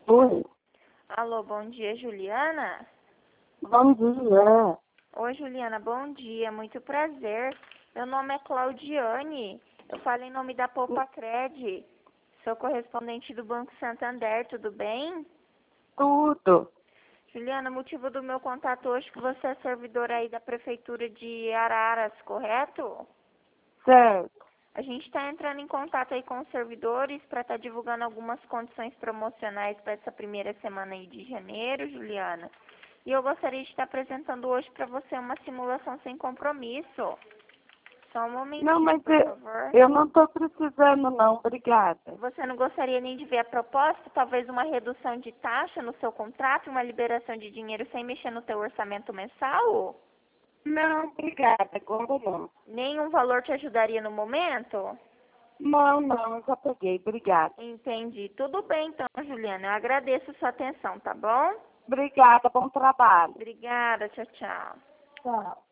Oi, Alô, bom dia, Juliana? bom dia. Oi, Juliana, bom dia, muito prazer. Meu nome é Claudiane, eu falo em nome da Poupa-Cred. Sou correspondente do Banco Santander, tudo bem? Tudo. Juliana, o motivo do meu contato hoje é que você é servidora aí da Prefeitura de Araras, correto? Certo. A gente está entrando em contato aí com os servidores para estar divulgando algumas condições promocionais para essa primeira semana aí de janeiro, Juliana. E eu gostaria de estar apresentando hoje para você uma simulação sem compromisso. Só um Não, momentinho, mas por favor. eu não estou precisando não, obrigada. Você não gostaria nem de ver a proposta? Talvez uma redução de taxa no seu contrato, uma liberação de dinheiro sem mexer no teu orçamento mensal? Não, obrigada, agora não. Nenhum valor te ajudaria no momento? Não, já peguei, obrigada. Entendi. Tudo bem então, Juliana. Eu agradeço a sua atenção, tá bom? Obrigada, bom trabalho. Obrigada. Tchau, tchau. Tchau.